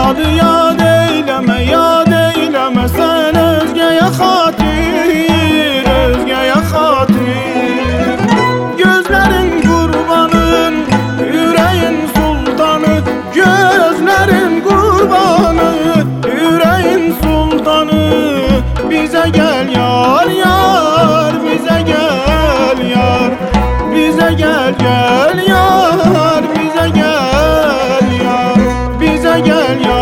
Adı yad eyleme, yad eyleme sen özgeye hatir, özgeye hatir. Gözlerin kurbanın, yüreğin sultanı, gözlerin kurbanı, yüreğin sultanı. Bize gel yar yar, bize gel yar, bize gel gel yar, bize gel yar, bize gel yar.